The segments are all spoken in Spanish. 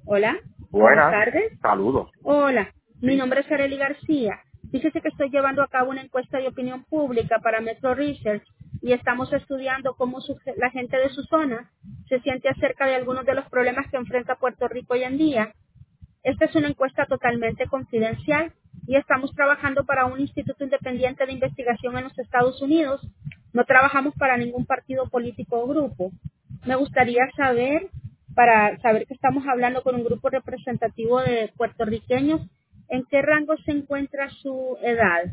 Hola, buenas Buenas, tardes. saludos. Hola, mi Sí, nombre es Arely García. Fíjese que estoy llevando a cabo una encuesta de opinión pública para Metro Research y estamos estudiando cómo la gente de su zona se siente acerca de algunos de los problemas que enfrenta Puerto Rico hoy en día. Esta es una encuesta totalmente confidencial y estamos trabajando para un instituto independiente de investigación en los Estados Unidos. No trabajamos para ningún partido político o grupo. Me gustaría saber, para saber que estamos hablando con un grupo representativo de puertorriqueños, ¿en qué rango se encuentra su edad?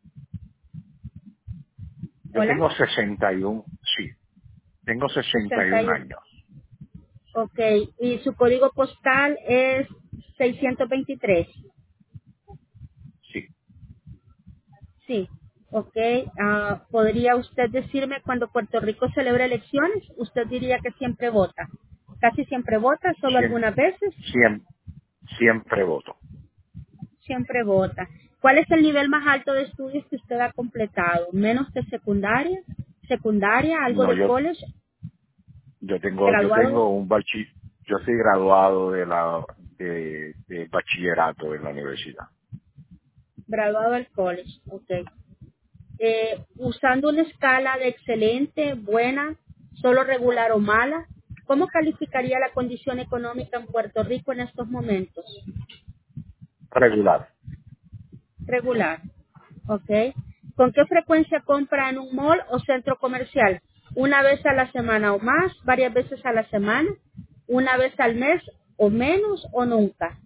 yo Hola, tengo 61, sí, tengo 61 61. años, Ok, y su código postal es 623. sí. Sí, ok. ¿Podría usted decirme cuando Puerto Rico celebra elecciones? Usted diría que siempre vota. Casi siempre vota, solo Siem- algunas veces. siem- siempre voto. Siempre vota. ¿Cuál es el nivel más alto de estudios que usted ha completado? ¿Menos que secundaria? ¿Secundaria? ¿Algo No, de college? yo ¿Graduado? tengo yo soy graduado de bachillerato en la universidad. Graduado del college, ok. Usando una escala de excelente, buena, solo regular o mala, ¿cómo calificaría la condición económica en Puerto Rico en estos momentos? Regular, Regular. ¿Ok? ¿Con qué frecuencia compra en un mall o centro comercial? ¿Una vez a la semana o más? ¿Varias veces a la semana? ¿Una vez al mes o menos o nunca?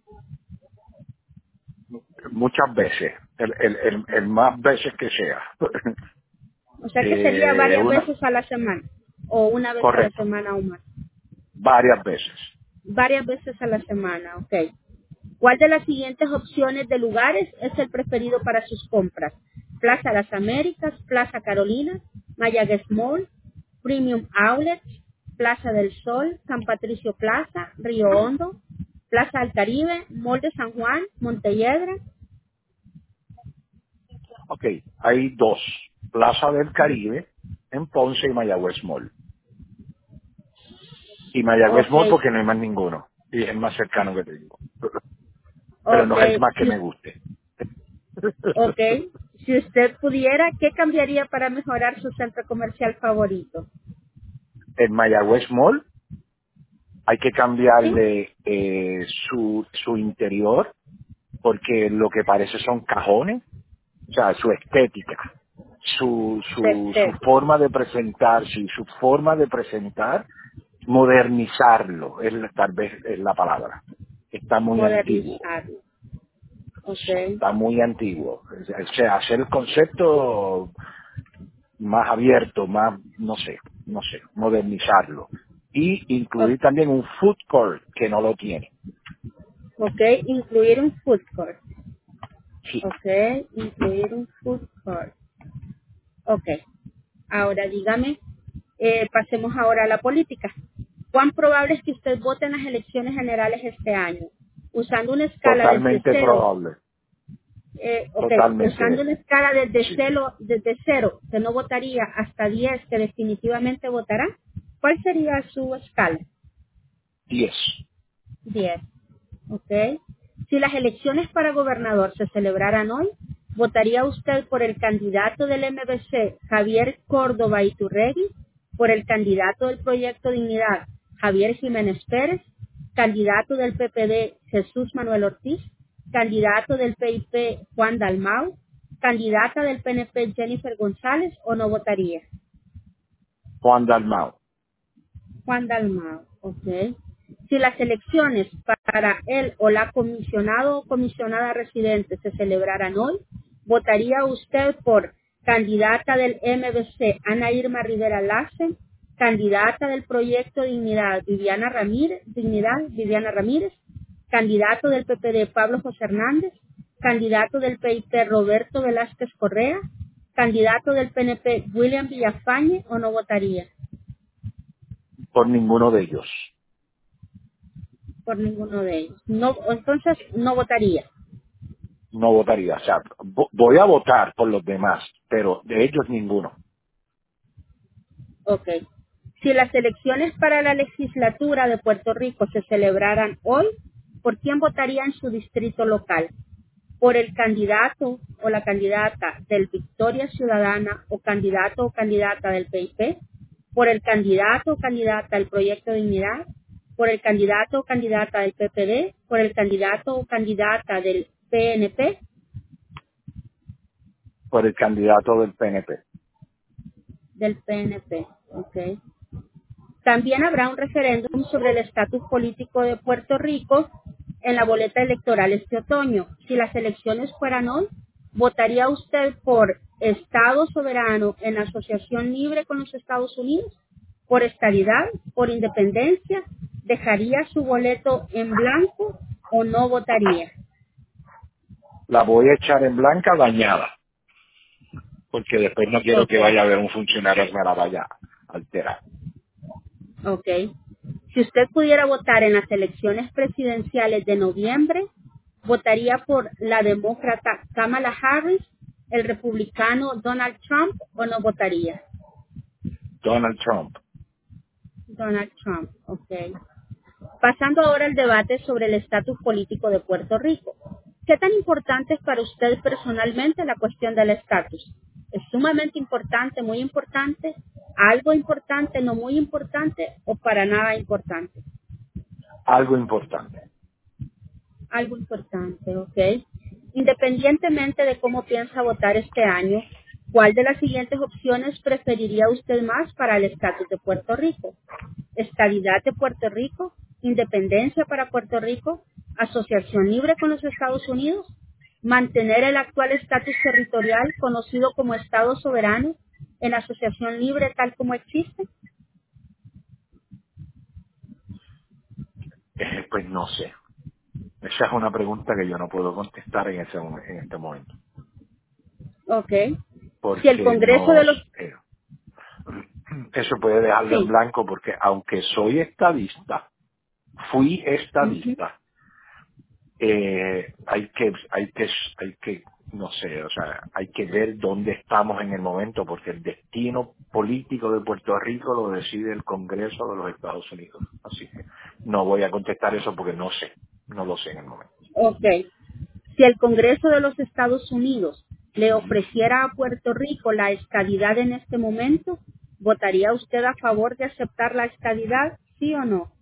muchas veces, el más veces que sea. O sea que sería varias Una, veces a la semana o una vez a la correcto, semana o más. varias veces. Varias veces a la semana, ok. ¿Cuál de las siguientes opciones de lugares es el preferido para sus compras? Plaza Las Américas, Plaza Carolina, Mayagüez Mall, Premium Outlets, Plaza del Sol, San Patricio Plaza, Río Hondo, Plaza del Caribe, Mall de San Juan, Montelledra. Ok, hay dos, Plaza del Caribe en Ponce y Mayagüez Mall. Y Mayagüez Ok, Mall porque no hay más ninguno. Y es el más cercano que tengo. Pero ok, no es el más que si, me guste. ok. Si usted pudiera, ¿qué cambiaría para mejorar su centro comercial favorito? En Mayagüez Mall hay que ¿Sí? cambiarle su interior porque lo que parece son cajones, o sea, su estética, su Perfecto. forma de presentarse y su forma de presentar, modernizarlo, tal vez es la palabra. Está muy antiguo. Modernizarlo. Ok. Está muy antiguo. O sea, hacer el concepto más abierto, más, no sé, modernizarlo. Y Ok. incluir también un food court que no lo tiene. Ok, incluir un food court. Sí, Ok, incluir un food court. Ok, ahora dígame, pasemos ahora a la política. ¿Cuán probable es que usted vote en las elecciones generales este año? Usando una escala desde totalmente cero, probable. ok, usando Totalmente, una escala sí. desde cero, que no votaría, hasta 10, que definitivamente votará, ¿cuál sería su escala? 10. 10. ¿Ok? Si las elecciones para gobernador se celebraran hoy, ¿votaría usted por el candidato del MBC, Javier Córdoba Iturregui, por el candidato del Proyecto Dignidad, Javier Jiménez Pérez, candidato del PPD, Jesús Manuel Ortiz, candidato del PIP, Juan Dalmau, candidata del PNP, Jennifer González, o no votaría? Juan Dalmau. Juan Dalmao, ok. Si las elecciones para él o la comisionado o comisionada residente se celebraran hoy, ¿votaría usted por candidata del MBC Ana Irma Rivera Lassen, candidata del Proyecto Dignidad Viviana Ramírez, candidato del PPD Pablo José Hernández, candidato del PIP Roberto Velázquez Correa, candidato del PNP William Villafañe, o no votaría? Por ninguno de ellos. Por ninguno de ellos. No, entonces no votaría. No votaría. O sea, voy a votar por los demás, pero de ellos ninguno. Ok. Si las elecciones para la legislatura de Puerto Rico se celebraran hoy, ¿por quién votaría en su distrito local? ¿Por el candidato o la candidata del Victoria Ciudadana o candidato o candidata del PIP? ¿Por el candidato o candidata del Proyecto de Dignidad? ¿Por el candidato o candidata del PPD? ¿Por el candidato o candidata del PNP? Por el candidato del PNP. Del PNP, ok. También habrá un referéndum sobre el estatus político de Puerto Rico en la boleta electoral este otoño. Si las elecciones fueran hoy, ¿votaría usted por Estado soberano en asociación libre con los Estados Unidos? ¿Por estadidad? ¿Por independencia? ¿Dejaría su boleto en blanco o no votaría? La voy a echar en blanca dañada, porque después no quiero Ok, que vaya a haber un funcionario que me la vaya a alterar. ok. Si usted pudiera votar en las elecciones presidenciales de noviembre, ¿votaría por la demócrata Kamala Harris, el republicano Donald Trump o no votaría? Donald Trump. Donald Trump, ok. Pasando ahora al debate sobre el estatus político de Puerto Rico. ¿Qué tan importante es para usted personalmente la cuestión del estatus? ¿Es sumamente importante, muy importante, algo importante, no muy importante o para nada importante? Algo importante. Algo importante, ¿ok? Independientemente de cómo piensa votar este año, ¿cuál de las siguientes opciones preferiría usted más para el estatus de Puerto Rico? ¿Estabilidad de Puerto Rico? ¿Independencia para Puerto Rico? ¿Asociación libre con los Estados Unidos? ¿Mantener el actual estatus territorial conocido como Estado soberano en asociación libre tal como existe? Pues no sé. Esa es una pregunta que yo no puedo contestar en este momento. ¿Ok? Si el Porque Congreso no de los... sé. Eso puede dejarlo en Sí. blanco porque aunque soy estadista, fui Ujú. estadista, hay que, no sé, o sea, hay que ver dónde estamos en el momento porque el destino político de Puerto Rico lo decide el Congreso de los Estados Unidos. Así que no voy a contestar eso porque no sé, no lo sé en el momento. Ok. Si el Congreso de los Estados Unidos le Ujú. ofreciera a Puerto Rico la estadidad en este momento, ¿votaría usted a favor de aceptar la estadidad, sí o no?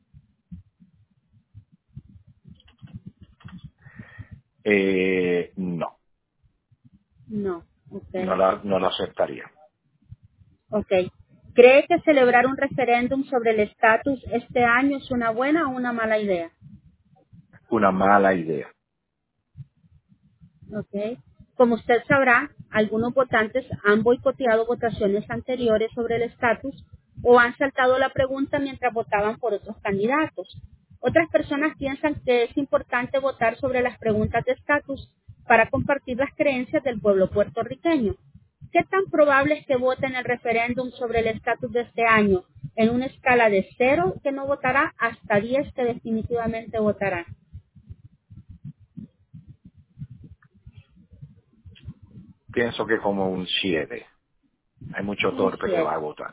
No, No. Ok. no la aceptaría. Ok. ¿Cree que celebrar un referéndum sobre el estatus este año es una buena o una mala idea? Una mala idea. ¿Ok? Como usted sabrá, algunos votantes han boicoteado votaciones anteriores sobre el estatus o han saltado la pregunta mientras votaban por otros candidatos. Otras personas piensan que es importante votar sobre las preguntas de estatus para compartir las creencias del pueblo puertorriqueño. ¿Qué tan probable es que vote en el referéndum sobre el estatus de este año en una escala de 0 que no votará hasta 10 que definitivamente votará? Pienso que como un 7. Hay mucho Un torpe que va 7. a votar.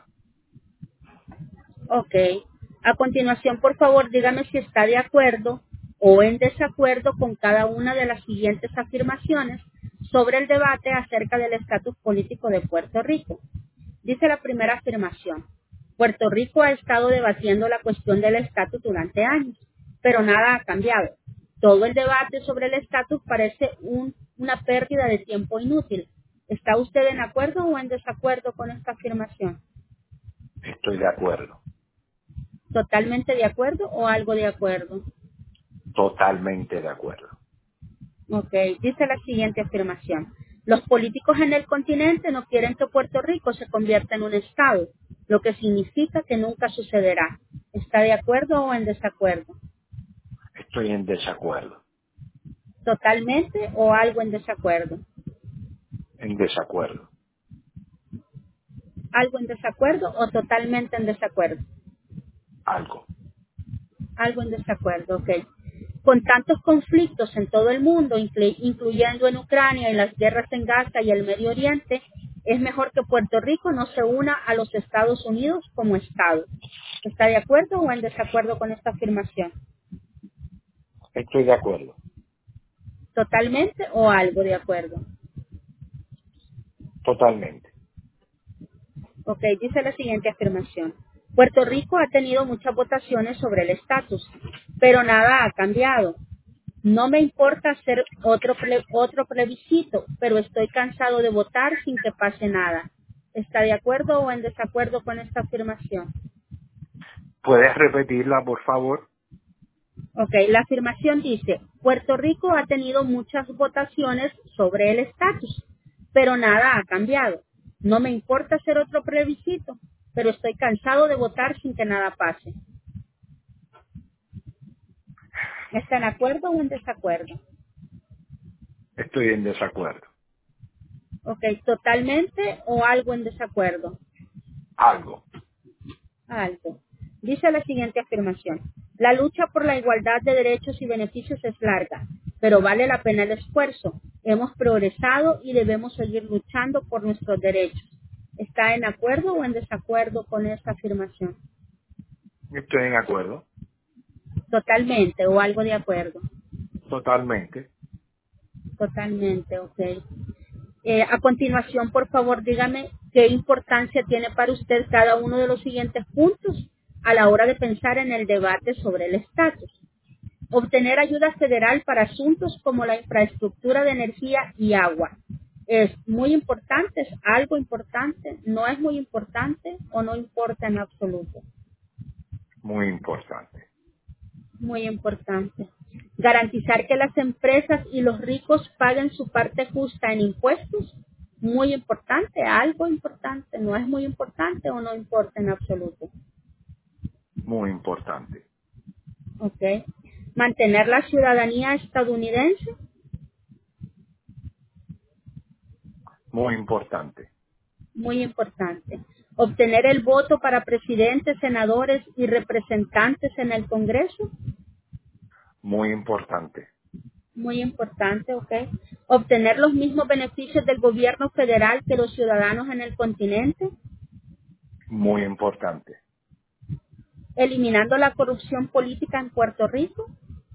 Ok. A continuación, por favor, dígame si está de acuerdo o en desacuerdo con cada una de las siguientes afirmaciones sobre el debate acerca del estatus político de Puerto Rico. Dice la primera afirmación. Puerto Rico ha estado debatiendo la cuestión del estatus durante años, pero nada ha cambiado. Todo el debate sobre el estatus parece una pérdida de tiempo inútil. ¿Está usted en acuerdo o en desacuerdo con esta afirmación? Estoy de acuerdo. ¿Totalmente de acuerdo o algo de acuerdo? Totalmente de acuerdo. Ok, dice la siguiente afirmación. Los políticos en el continente no quieren que Puerto Rico se convierta en un estado, lo que significa que nunca sucederá. ¿Está de acuerdo o en desacuerdo? Estoy en desacuerdo. ¿Totalmente o algo en desacuerdo? En desacuerdo. ¿Algo en desacuerdo o totalmente en desacuerdo? Algo. Algo en desacuerdo, ok. Con tantos conflictos en todo el mundo, incluyendo en Ucrania y las guerras en Gaza y el Medio Oriente, es mejor que Puerto Rico no se una a los Estados Unidos como Estado. ¿Está de acuerdo o en desacuerdo con esta afirmación? Estoy de acuerdo. ¿Totalmente o algo de acuerdo? Totalmente. Ok, dice la siguiente afirmación. Puerto Rico ha tenido muchas votaciones sobre el estatus, pero nada ha cambiado. No me importa hacer otro plebiscito, pero estoy cansado de votar sin que pase nada. ¿Está de acuerdo o en desacuerdo con esta afirmación? ¿Puedes repetirla, por favor? Ok, la afirmación dice, Puerto Rico ha tenido muchas votaciones sobre el estatus, pero nada ha cambiado. No me importa hacer otro plebiscito, pero estoy cansado de votar sin que nada pase. ¿Está en acuerdo o en desacuerdo? Estoy en desacuerdo. Ok, totalmente o algo en desacuerdo. Algo. Alto. Dice la siguiente afirmación. La lucha por la igualdad de derechos y beneficios es larga, pero vale la pena el esfuerzo. Hemos progresado y debemos seguir luchando por nuestros derechos. ¿Está en acuerdo o en desacuerdo con esta afirmación? Estoy en acuerdo. Totalmente o algo de acuerdo. Totalmente. Totalmente, ok. A continuación, por favor, dígame qué importancia tiene para usted cada uno de los siguientes puntos a la hora de pensar en el debate sobre el estatus. Obtener ayuda federal para asuntos como la infraestructura de energía y agua. ¿Es muy importante? ¿Es algo importante? ¿No es muy importante o no importa en absoluto? Muy importante. Muy importante. Garantizar que las empresas y los ricos paguen su parte justa en impuestos. Muy importante, algo importante, no es muy importante o no importa en absoluto. Muy importante. ¿Ok? Mantener la ciudadanía estadounidense. Muy importante. Muy importante. Obtener el voto para presidentes, senadores y representantes en el Congreso. Muy importante. Muy importante, ¿ok? Obtener los mismos beneficios del gobierno federal que los ciudadanos en el continente. Muy importante. Eliminando la corrupción política en Puerto Rico.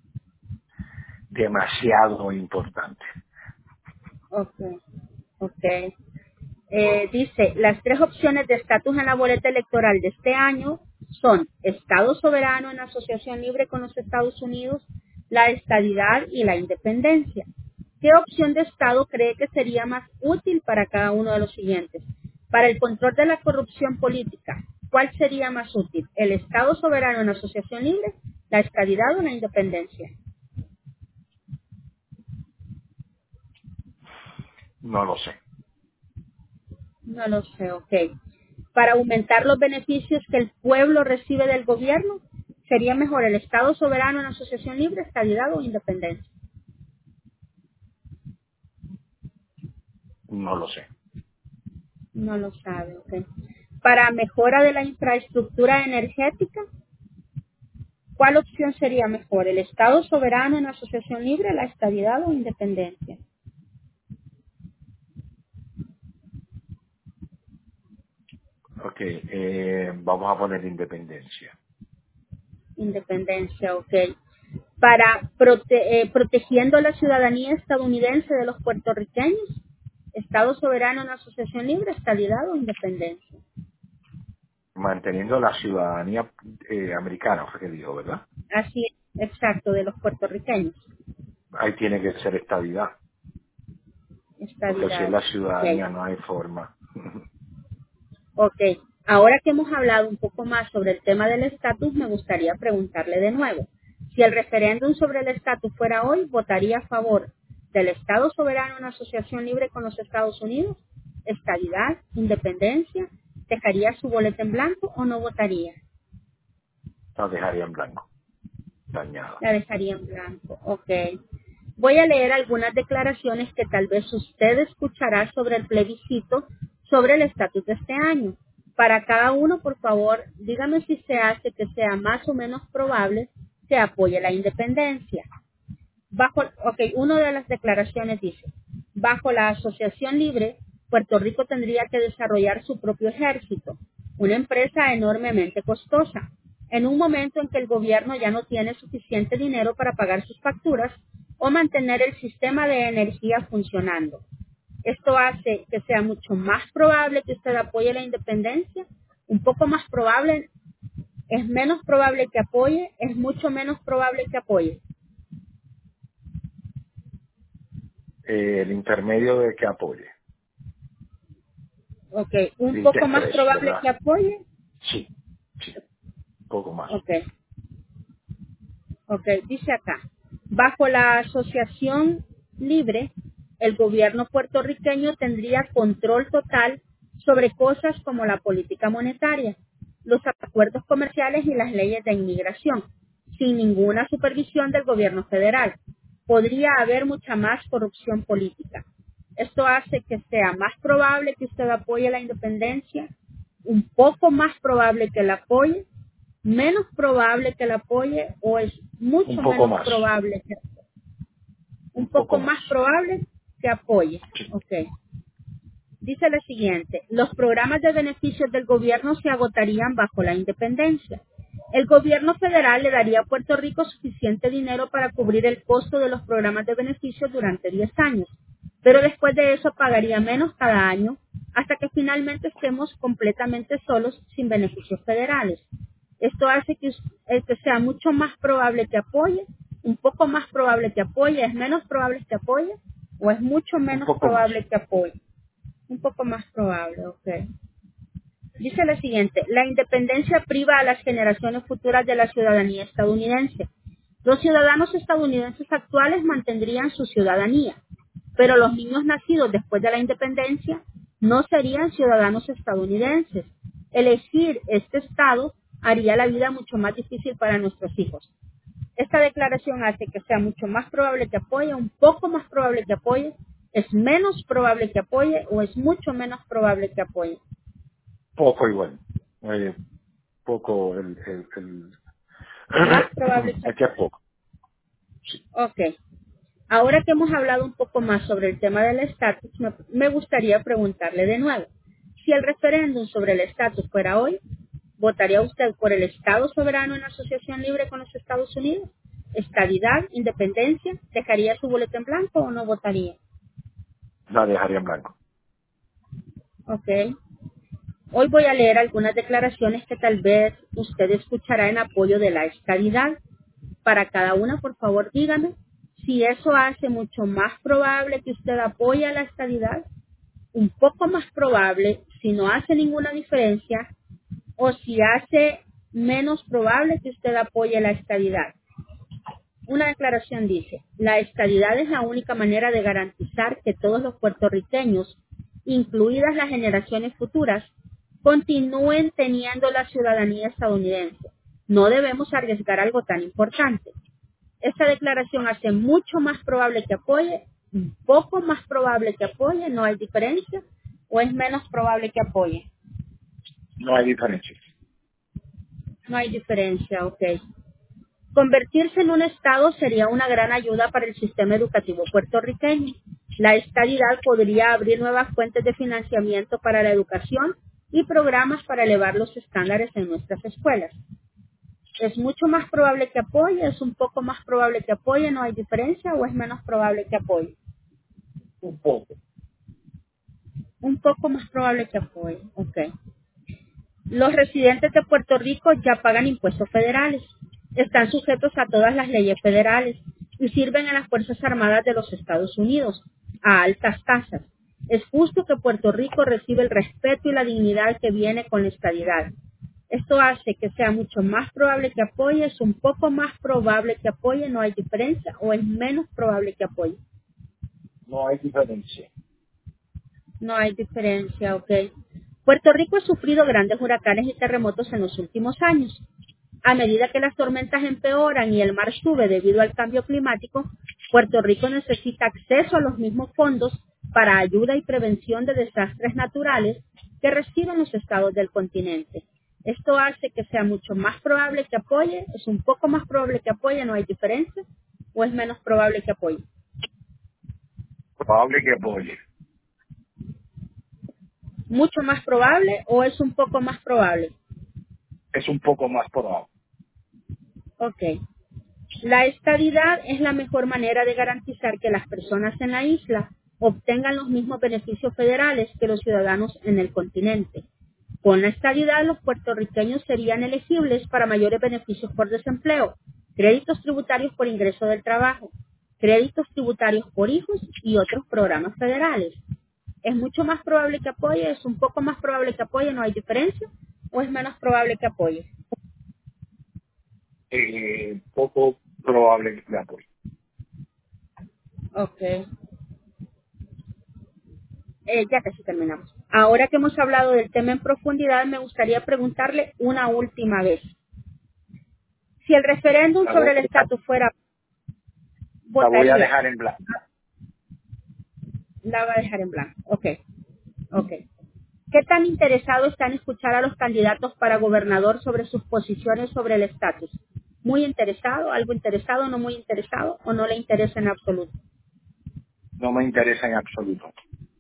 Demasiado importante. Ok, ok. Dice, las tres opciones de estatus en la boleta electoral de este año son Estado soberano en asociación libre con los Estados Unidos, la estadidad y la independencia. ¿Qué opción de Estado cree que sería más útil para cada uno de los siguientes? Para el control de la corrupción política, ¿cuál sería más útil? ¿El Estado soberano en asociación libre, la estadidad o la independencia? No lo sé. No lo sé, ok. Para aumentar los beneficios que el pueblo recibe del gobierno, ¿sería mejor el Estado soberano en asociación libre, estabilidad o independencia? No lo sé. No lo sabe, ok. Para mejora de la infraestructura energética, ¿cuál opción sería mejor? ¿El Estado soberano en asociación libre, la estabilidad o independencia? Ok. Vamos a poner independencia. Independencia, ok. Para protegiendo la ciudadanía estadounidense de los puertorriqueños, Estado soberano en asociación libre, estabilidad o independencia. Manteniendo la ciudadanía americana, fue que dijo, ¿verdad? Así es, exacto, de los puertorriqueños. Ahí tiene que ser estabilidad. Porque si es Estabilidad. la Ok. ciudadanía no hay forma. Ok. Ahora que hemos hablado un poco más sobre el tema del estatus, me gustaría preguntarle de nuevo. Si el referéndum sobre el estatus fuera hoy, ¿votaría a favor del Estado soberano en asociación libre con los Estados Unidos? ¿Estabilidad? ¿Independencia? ¿Dejaría su boleta en blanco o no votaría? La dejaría en blanco, dañada. La dejaría en blanco. Ok. Voy a leer algunas declaraciones que tal vez usted escuchará sobre el plebiscito sobre el estatus de este año. Para cada uno, por favor, dígame si se hace que sea más o menos probable que apoye la independencia. Una de las declaraciones dice, bajo la asociación libre, Puerto Rico tendría que desarrollar su propio ejército, una empresa enormemente costosa. en un momento en que el gobierno ya no tiene suficiente dinero para pagar sus facturas o mantener el sistema de energía funcionando. Esto hace que sea mucho más probable que usted apoye la independencia, un poco más probable, es menos probable que apoye, es mucho menos probable que apoye. El intermedio de que apoye. Ok, un Límite poco más 3, probable ¿verdad? que apoye. Sí, un poco más. Ok, ok, dice acá, bajo la asociación libre, el gobierno puertorriqueño tendría control total sobre cosas como la política monetaria, los acuerdos comerciales y las leyes de inmigración, sin ninguna supervisión del gobierno federal. Podría haber mucha más corrupción política. Esto hace que sea más probable que usted apoye la independencia, un poco más probable que la apoye, menos probable que la apoye o es Un mucho poco menos más. probable que un Un poco poco más. más probable que apoye. Sí. Ok. Dice lo siguiente, los programas de beneficios del gobierno se agotarían bajo la independencia. El gobierno federal le daría a Puerto Rico suficiente dinero para cubrir el costo de los programas de beneficios durante 10 años, pero después de eso pagaría menos cada año hasta que finalmente estemos completamente solos sin beneficios federales. Esto hace que sea mucho más probable que apoye, un poco más probable que apoye, es menos probable que apoye o es mucho Un menos poco más. probable que apoye. Un poco más probable, ok. Dice lo siguiente, la independencia priva a las generaciones futuras de la ciudadanía estadounidense. Los ciudadanos estadounidenses actuales mantendrían su ciudadanía, pero los niños nacidos después de la independencia no serían ciudadanos estadounidenses. Elegir este estado haría la vida mucho más difícil para nuestros hijos. Esta declaración hace que sea mucho más probable que apoye, un poco más probable que apoye, es menos probable que apoye o es mucho menos probable que apoye. Poco igual. Poco el Más probable que es que es poco. Sí. Ok. Ahora que hemos hablado un poco más sobre el tema del estatus, me gustaría preguntarle de nuevo. Si el referéndum sobre el estatus fuera hoy, ¿votaría usted por el Estado soberano en asociación libre con los Estados Unidos? ¿Estadidad, independencia? ¿Dejaría su boleta en blanco o no votaría? La dejaría en blanco. Ok. Hoy voy a leer algunas declaraciones que tal vez usted escuchará en apoyo de la estadidad. Para cada una, por favor, dígame si eso hace mucho más probable que usted apoye a la estadidad, un poco más probable si no hace ninguna diferencia, o si hace menos probable que usted apoye la estadidad. Una declaración dice, la estadidad es la única manera de garantizar que todos los puertorriqueños, incluidas las generaciones futuras, continúen teniendo la ciudadanía estadounidense. No debemos arriesgar algo tan importante. Esta declaración hace mucho más probable que apoye, un poco más probable que apoye, no hay diferencia, o es menos probable que apoye. No hay diferencia. No hay diferencia, ok. Convertirse en un Estado sería una gran ayuda para el sistema educativo puertorriqueño. La estadidad podría abrir nuevas fuentes de financiamiento para la educación y programas para elevar los estándares en nuestras escuelas. Es mucho más probable que apoye, es un poco más probable que apoye, no hay diferencia, o es menos probable que apoye. Un poco. Un poco más probable que apoye, ok. Los residentes de Puerto Rico ya pagan impuestos federales, están sujetos a todas las leyes federales y sirven a las Fuerzas Armadas de los Estados Unidos a altas tasas. Es justo que Puerto Rico reciba el respeto y la dignidad que viene con la estadidad. Esto hace que sea mucho más probable que apoye, es un poco más probable que apoye, no hay diferencia, o es menos probable que apoye. No hay diferencia. No hay diferencia, ok. Puerto Rico ha sufrido grandes huracanes y terremotos en los últimos años. A medida que las tormentas empeoran y el mar sube debido al cambio climático, Puerto Rico necesita acceso a los mismos fondos para ayuda y prevención de desastres naturales que reciben los estados del continente. Esto hace que sea mucho más probable que apoye, es un poco más probable que apoye, no hay diferencia, o es menos probable que apoye. Probable que apoye. Mucho más probable o es un poco más probable. Es un poco más probable. Ok. La estadidad es la mejor manera de garantizar que las personas en la isla obtengan los mismos beneficios federales que los ciudadanos en el continente. Con la estadidad, los puertorriqueños serían elegibles para mayores beneficios por desempleo, créditos tributarios por ingreso del trabajo, créditos tributarios por hijos y otros programas federales. ¿Es mucho más probable que apoye? ¿Es un poco más probable que apoye? ¿No hay diferencia? ¿O es menos probable que apoye? Poco probable que me apoye. Ok. Ya casi terminamos. Ahora que hemos hablado del tema en profundidad, me gustaría preguntarle una última vez. Si el referéndum La voy sobre a el dejar, estatus fuera, la voy a votaría. dejar en blanco. La va a dejar en blanco. Ok. Ok. ¿Qué tan interesado está en escuchar a los candidatos para gobernador sobre sus posiciones sobre el estatus? ¿Muy interesado, algo interesado, no muy interesado o no le interesa en absoluto? No me interesa en absoluto.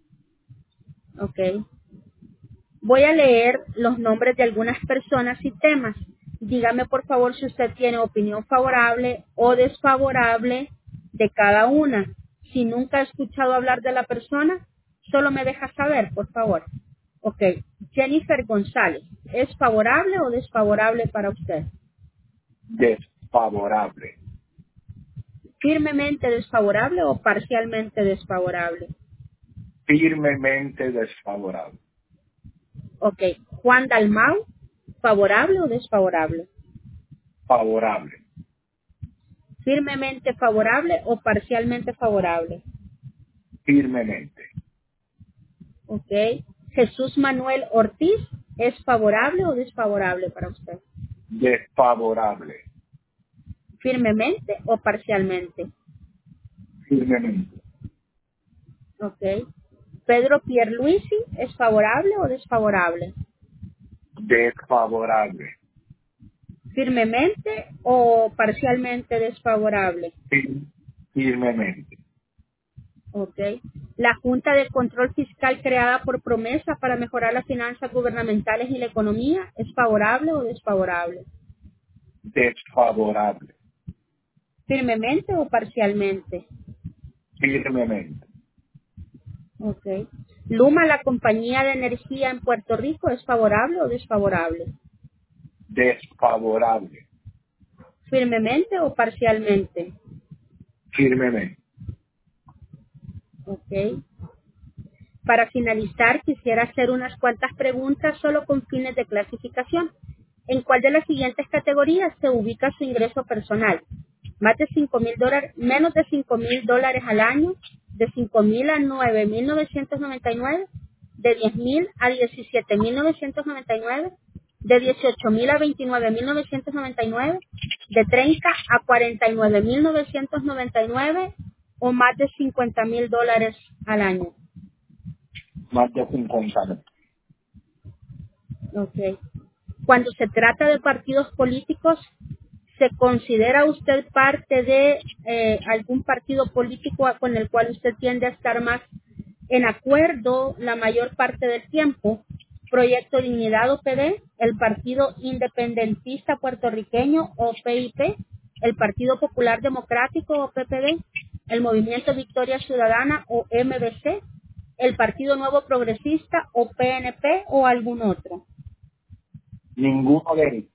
Ok. Voy a leer los nombres de algunas personas y temas. Dígame por favor si usted tiene opinión favorable o desfavorable de cada una. Si nunca ha escuchado hablar de la persona, solo me deja saber, por favor. Ok. Jennifer González, ¿es favorable o desfavorable para usted? Desfavorable. Firmemente desfavorable o parcialmente desfavorable. Firmemente desfavorable. Ok. Juan Dalmau, ¿favorable o desfavorable? Favorable. Firmemente favorable o parcialmente favorable. Firmemente. Ok. Jesús Manuel Ortiz, ¿es favorable o desfavorable para usted? Desfavorable. Firmemente o parcialmente. Firmemente. Ok. Pedro Pierluisi, ¿es favorable o desfavorable? Desfavorable. Firmemente o parcialmente desfavorable. Firmemente. Ok. La Junta de Control Fiscal creada por promesa para mejorar las finanzas gubernamentales y la economía, ¿es favorable o desfavorable? Desfavorable. Firmemente o parcialmente. Firmemente. Ok. Luma, la compañía de energía en Puerto Rico, ¿es favorable o desfavorable? Desfavorable. Firmemente o parcialmente. Firmemente. Ok. Para finalizar, quisiera hacer unas cuantas preguntas solo con fines de clasificación. ¿En cuál de las siguientes categorías se ubica su ingreso personal? Más de $5,000, menos de $5,000 al año, de 5,000 a 9,999, de 10,000 a 17,999, de 18,000 a 29,999, de 30 a 49,999 o más de $50,000 al año. Más de 50. Okay. Cuando se trata de partidos políticos, ¿se considera usted parte de algún partido político con el cual usted tiende a estar más en acuerdo la mayor parte del tiempo? Proyecto Dignidad o PD, el Partido Independentista Puertorriqueño o PIP, el Partido Popular Democrático o PPD, el Movimiento Victoria Ciudadana o MBC, el Partido Nuevo Progresista o PNP o algún otro. Ninguno de ellos.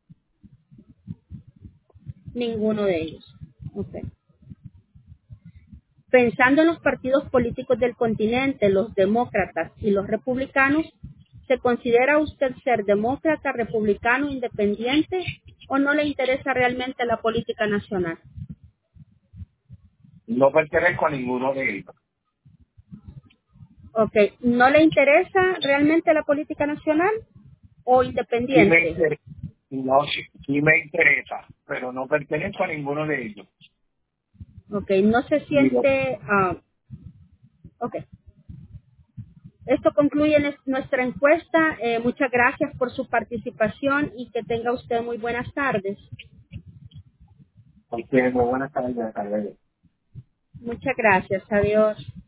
Ninguno de ellos. Okay. Pensando en los partidos políticos del continente, los demócratas y los republicanos, ¿se considera usted ser demócrata, republicano, independiente o no le interesa realmente la política nacional? No pertenezco a ninguno de ellos. Ok, ¿no le interesa realmente la política nacional o Sí me independiente? interesa. No, sí me interesa, pero no pertenezco a ninguno de ellos. Ok, no se Digo, siente... ok. Esto concluye nuestra encuesta. Muchas gracias por su participación y que tenga usted muy buenas tardes. muy buenas tardes, hasta luego. Muchas gracias. Adiós.